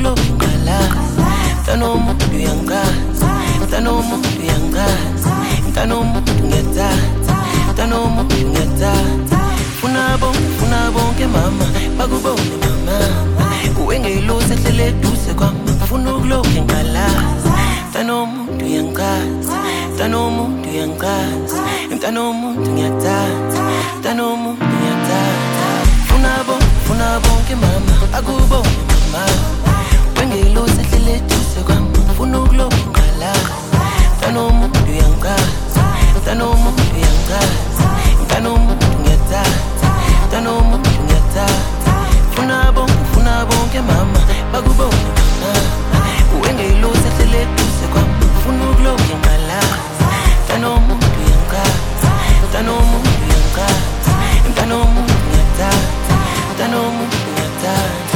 ukulokala mntanomuntu uyangazi mntanomuntu uyangazi mntanomuntu ngiyathatha mntanomuntu ngiyathatha funa bonke mama bakubone mama uwe ngeyilusa ehlele eduze kwami funa ukulokhe ngalazi mntanomuntu uyangazi mntanomuntu uyangazi mntanomuntu ngiyathatha mntanomuntu ngiyathatha funa bonke mama akubone mama wengeyilusa ehlele eduze kwami funa ukulokhe ngalazi mntanomuntu uyangazi mntanomuntu uyangazi mntanomuntu ngiyathatha mntanomuntu ngiyathatha funa bonke mama bakubone mama wengeyilusa ehlele eduze kwami funa ukulokhe ngalazi mntanomuntu uyangazi mntanomuntu uyangazi mntanomuntu ngiyathatha mntanomuntu ngiyathatha.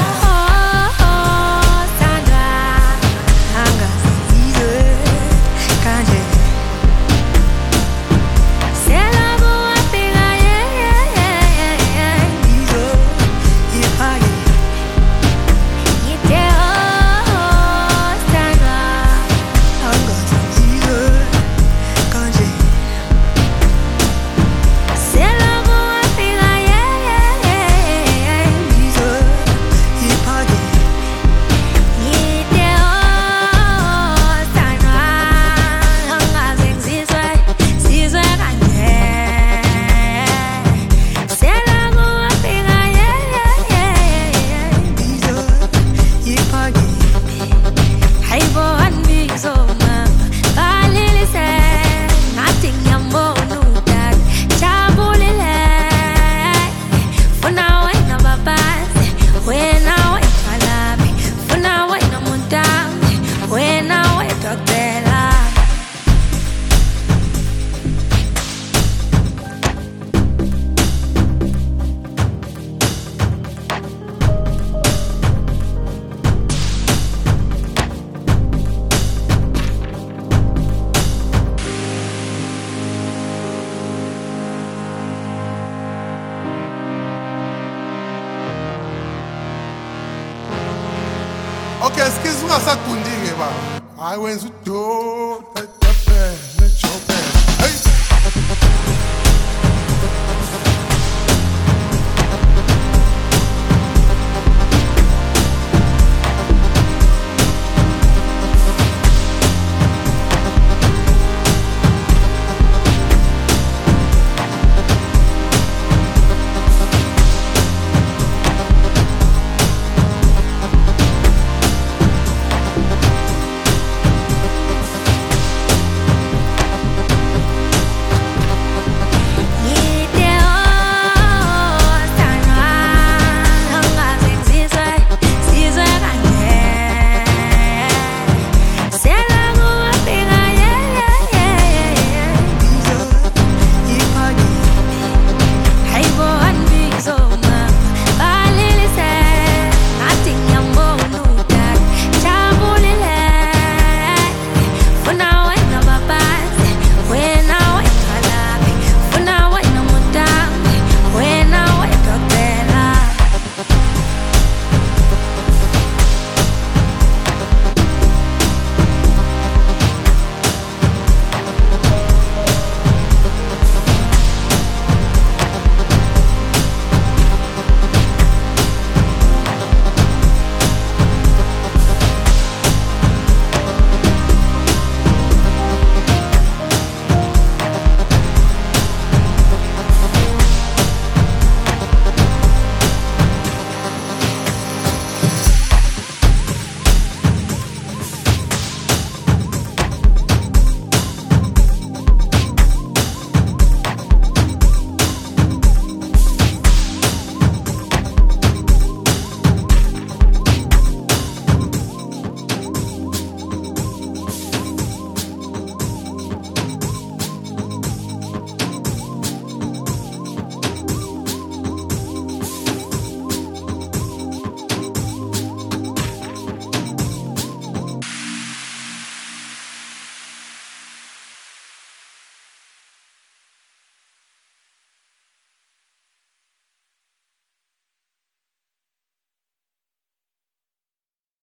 Okay, excuse me, I wenza udoda.